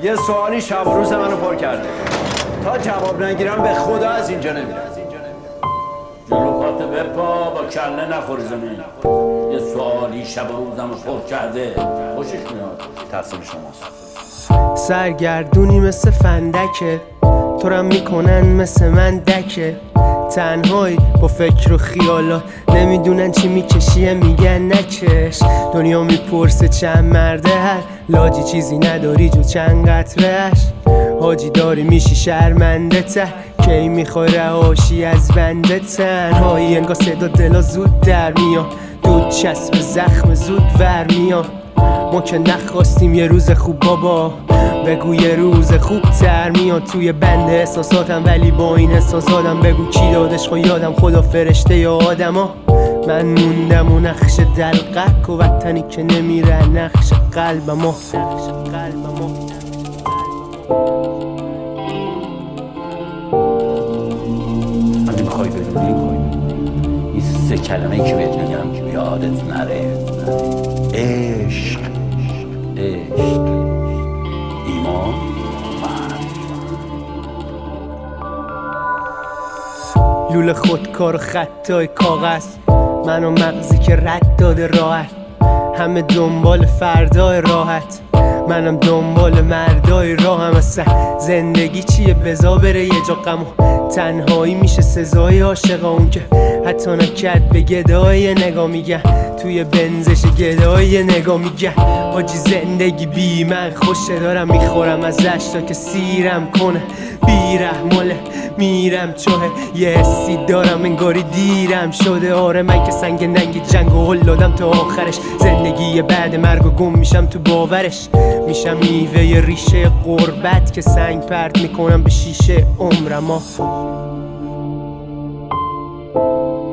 یه سوالی شب و روز منو پر کرده. تا جواب نگیرم به خدا از اینجا نمیرم. جلوکات بپا با کله نخوری زمین. یه سوالی شب و روزمو پر کرده. خوشش میاد. تقصیر شماست. سرگردونی مثل فندکه، تو رم میکنن مثل من دکه. تنهایی با فکر و خیالات، نمیدونن چی میکشیه میگن نکش. دنیا میپرسه چند مرده هر لاجی، چیزی نداری جو چند قطرهش. حاجی داری میشی شرمنده ته، کی میخوای رهاشی از بنده. تنهایی انگار صدا دلا زود در میاد، دود چسب زخم زود ور میاد. ما که نخواستیم یه روز خوب بابا، بگو یه روز خوب تر میاد. توی بند احساساتم ولی با این احساساتم، بگو کی دادش خو یادم، خدا فرشته یا آدما. من موندم و نقش دلقک و وطنی که نمیره نقش قلبما. اگه میخوای بدونی این 3 کلمه که بهت میگم یادت نره. عشق، ایمان، لوله خودکار و خطای کاغذ، من و مغزی که رد داده راحت. همه دنبال فردای راحت، منم دنبال مردای راهم. اصلا زندگی چیه بزا بره یه جا غم و تنهایی میشه سزای عاشقا. اون که حتی نکرد به گدای نگاه میگن، توی بنزش گدای نگاه میگن. حاجی زندگی بی من خوشه، دارم میخورم ازش تا که سیرم کنه. بیرحماله میرم چوه، یه حسی دارم انگاری دیرم شده. آره من که سنگ ننگ جنگ و هل دادم تا آخرش. زندگی بعد مرگ و گم میشم تو باورش. میشم میوه ریشه غربت که سنگ پرت میکنم به شیشه عمرم.